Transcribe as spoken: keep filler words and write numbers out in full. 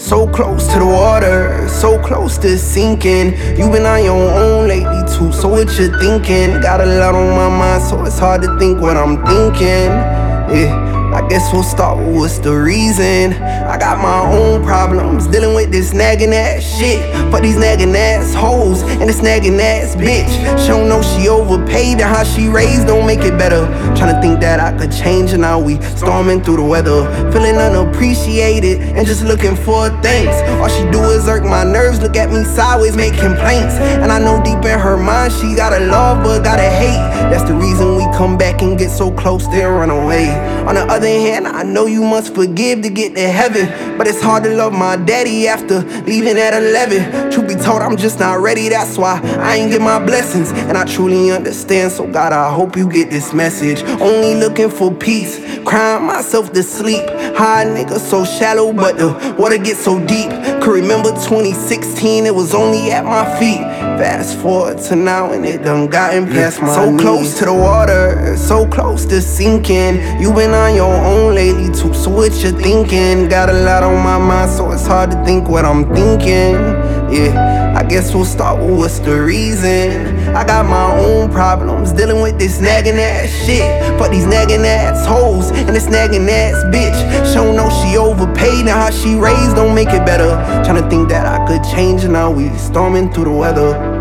So close to the water, so close to sinking. You been on your own lately too, so what you thinking? Got a lot on my mind, so it's hard to think what I'm thinking. Yeah, I guess we'll start with what's the reason. I got my own problems, dealing with this nagging ass shit. For these nagging ass hoes and this nagging ass bitch. She don't know she overpaid and how she raised don't make it better. Tryna think that I could change and now we storming through the weather. Feeling unappreciated and just looking for thanks. All she do is irk my nerves, look at me sideways, make complaints. And I know deep in her mind she gotta love but gotta hate. That's the reason we come back and get so close then run away. On the other hand, I know you must forgive to get to heaven, but it's hard to love my daddy after leaving at eleven. Truth be told, I'm just not ready, that's why I ain't get my blessings. And I truly understand, so God, I hope you get this message. Only looking for peace, crying myself to sleep. High nigga so shallow, but the water gets so deep. Could remember twenty sixteen, it was only at my feet. Fast forward to now and it done gotten past my So knees. Close to the water, so close to sinking. You been on your own lately too, so what you thinking? Got a lot on my mind, so it's hard to think what I'm thinking. Yeah, I guess we'll start with what's the reason. I got my own problems, dealing with this nagging ass shit. For these nagging ass hoes and this nagging ass bitch. She don't know she overpaid and how she raised don't make it better. Tryna think that I could change and now we storming through the weather.